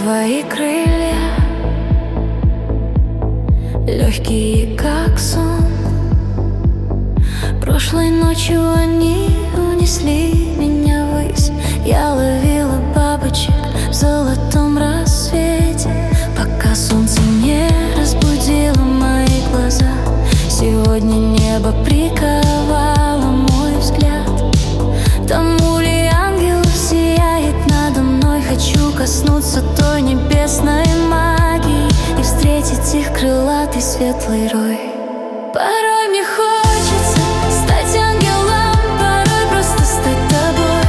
твои крылья, легкие, как сон. Прошлой ночью они унесли меня ввысь. Я ловила бабочек в золотом рассвете, пока солнце не разбудило мои глаза. Сегодня небо приковало мой взгляд. Там мули ангелов сияет надо мной. Хочу коснуться той небесной магии и встретить их крылатый светлый рой. Порой мне хочется стать ангелом, порой просто стать тобой.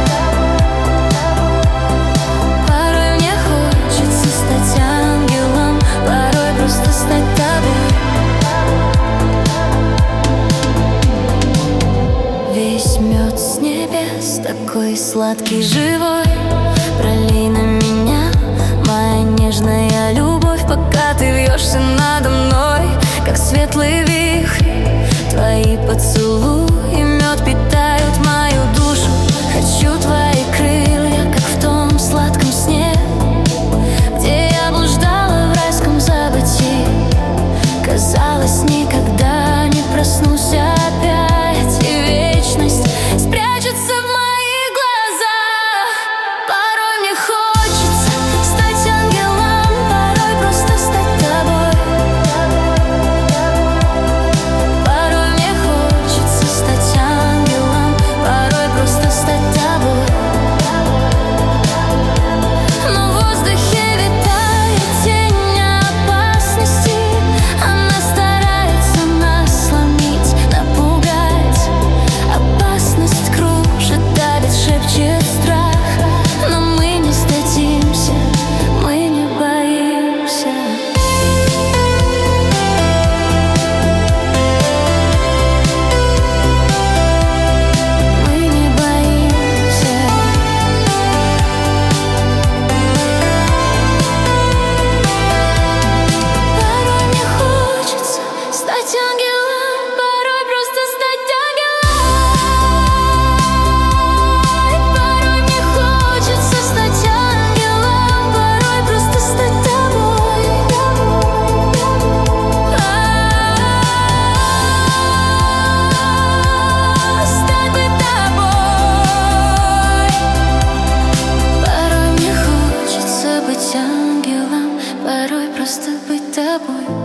Порой мне хочется стать ангелом, порой просто стать тобой. Весь мед с небес, такой сладкий, живой. Пролей на меня, моя нежная любовь, пока ты вьешься надо мной, как светлый вихрь. Твои поцелуи, мед питают мою душу. Хочу твои крылья, как в том сладком сне, где я блуждала в райском забытии. Казалось, никогда не проснусь опять, и вечность спрячется в моих глазах. Порой мне хочется стать ангелом, порой просто стать тобой. Порой мне хочется стать ангелом, порой просто стать тобой. Но в воздухе витает тень опасности. Она старается нас сломить, напугать. Опасность кружит, давит, шепчет страх. Но мы не сдадимся, мы не боимся. Мы не боимся. Порой мне хочется стать ангелом, порой просто стать ангелом. Порой мне хочется стать ангелом, порой просто стать тобой. Стать бы тобой. Порой мне хочется быть ангелом, порой просто быть тобой.